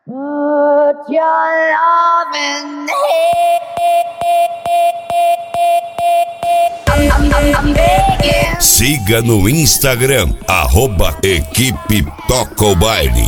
Put your love in I'm begging. Siga no Instagram, @Equipe Toca o Baile.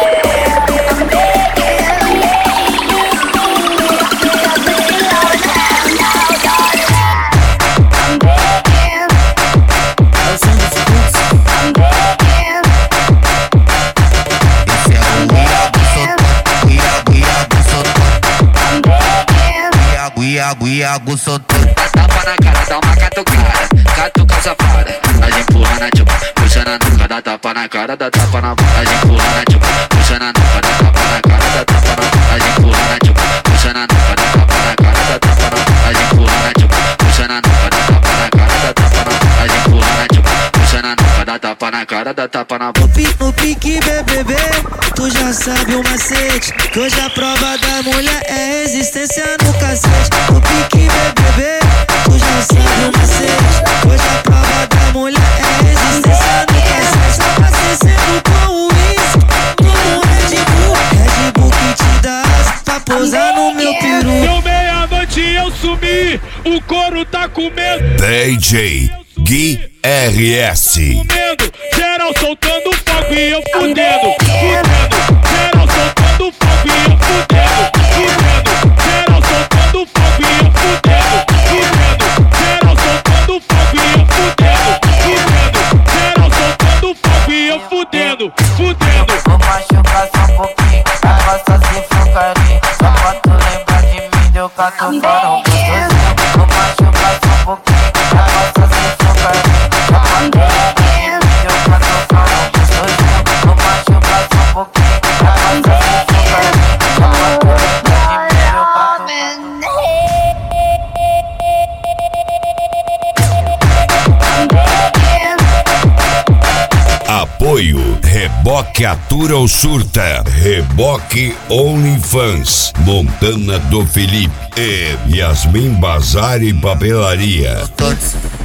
Iago soltou. Tapa na cara, dá uma catucada, catuca safada. Nós empurra na tchupa, puxa na nuca, dá tapa na cara, dá tapa na boca. Nós empurra na tchupa, puxa na nuca, dá tapa na cara, dá tapa na boca. Nós empurra na tchupa, puxa na nuca, dá tapa na cara, dá tapa na boca. Nós empurra na tchupa, puxa na nuca, dá tapa na cara, dá tapa na boca. Nós empurra na tchupa, puxa na nuca, dá tapa na cara, dá tapa na boca. No pique BBB, tu já sabe o macete, que hoje a prova da mulher é resistência no cacete. No pique BBB, tu já sabe o macete, que hoje a prova da mulher é resistência no cacete. Tá abastecendo com o uísque, como Red Bull que te dá asa pra pousar no meu peru. Deu meia-noite e eu sumi, o couro tá comendo. DJ Gui RS. Comendo, geral soltando fogo e eu fudendo. Geral soltando fogo e eu fudendo. Geral soltando fogo e eu fudendo. Geral soltando fogo e eu fudendo. Geral soltando fogo e eu fudendo. Vou machucar só um pouquinho, faça se focaria. Só pra tu lembrar de mim, deu catucando gostosinho. Vou machucar só um pouquinho, faça se focaria. Só pra tu lembrar de mim, deu catucando gostosinho. Vou machucar só um pouquinho, faça se focaria. Só pra tu lembrar de mim, deu catucando. Apoio Reboque Atura ou Surta, Reboque OnlyFans, Montana do Felipe e Yasmin Bazar e Papelaria. Todos.